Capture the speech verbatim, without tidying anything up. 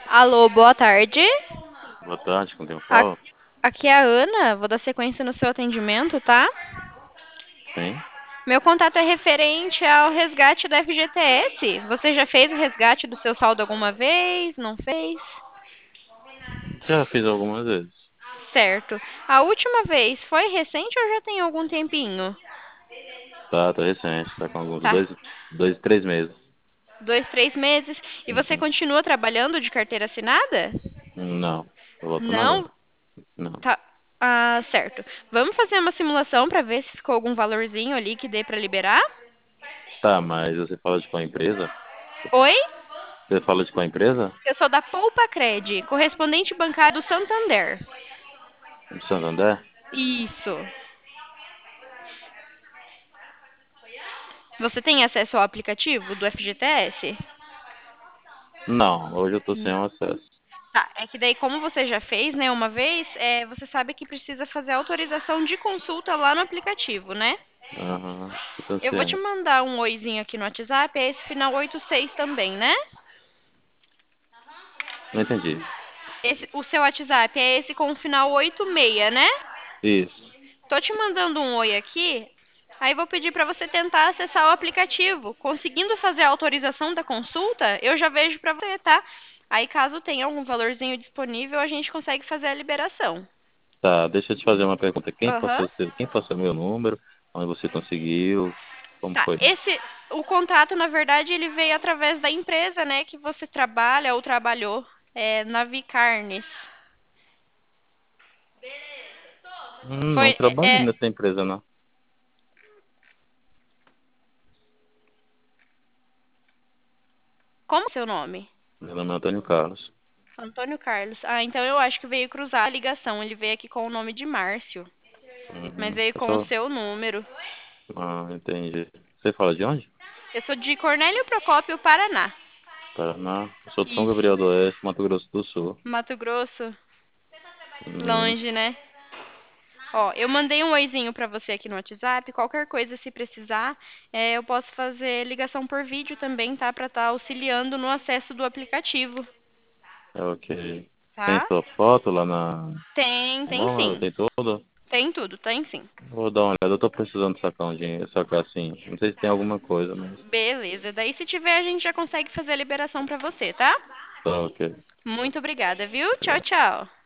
Alô, boa tarde. Boa tarde, com quem eu A- falo? Aqui é a Ana, vou dar sequência no seu atendimento, tá? Sim. Meu contato é referente ao resgate da F G T S. Você já fez o resgate do seu saldo alguma vez? Não fez? Já fiz algumas vezes. Certo. A última vez foi recente ou já tem algum tempinho? Tá, tá recente, tá com alguns Tá. dois, dois, três meses. Dois, três meses. E você Uhum. continua trabalhando de carteira assinada? Não, tô voltando Não? agora. Não. Tá. Ah, certo. Vamos fazer uma simulação para ver se ficou algum valorzinho ali que dê para liberar? Tá, mas você fala de qual empresa? Oi? Você fala de qual empresa? Eu sou da Poupa Cred, correspondente bancário do Santander. De Santander? Isso. Você tem acesso ao aplicativo do F G T S? Não, hoje eu tô sem acesso. Tá, é que daí, como você já fez, né, uma vez, é, você sabe que precisa fazer autorização de consulta lá no aplicativo, né? Aham, tô Eu vou te sem. mandar um oizinho aqui no WhatsApp, é esse final oitenta e seis também, né? Não entendi. Esse, o seu WhatsApp é esse com o final oitenta e seis, né? Isso. Tô te mandando um oi aqui. Aí vou pedir para você tentar acessar o aplicativo. Conseguindo fazer a autorização da consulta, eu já vejo para você, tá? Aí caso tenha algum valorzinho disponível, a gente consegue fazer a liberação. Tá, deixa eu te fazer uma pergunta. Quem Aham. passou seu, quem passou meu número? Onde você conseguiu? Como Tá, foi? esse o contato, na verdade, ele veio através da empresa, né, que você trabalha ou trabalhou, é, na Vicarnes. Hum, Foi, não trabalho é, nessa empresa, não. como seu nome? Meu nome é Antônio Carlos. Antônio Carlos. Ah, então eu acho que veio cruzar a ligação. Ele veio aqui com o nome de Márcio, mas Uhum. veio Eu com o sou. seu número. Ah, entendi. Você fala de onde? Eu sou de Cornélio Procópio, Paraná. Paraná. Eu sou de São Isso. Gabriel do Oeste, Mato Grosso do Sul. Mato Grosso, Hum, longe, né? Ó, eu mandei um oizinho pra você aqui no WhatsApp. Qualquer coisa, se precisar, é, eu posso fazer ligação por vídeo também, tá? Pra estar auxiliando no acesso do aplicativo, é ok. Tem tá? sua foto lá na. Tem, tem Bom, sim. tem tudo. Tem tudo, tem sim. Vou dar uma olhada. Eu tô precisando sacar um dinheiro, sacar assim. Não sei se tem alguma coisa, mas. Beleza. Daí, se tiver, a gente já consegue fazer a liberação pra você, tá? Tá ok. Muito obrigada, viu? Tchau, tchau.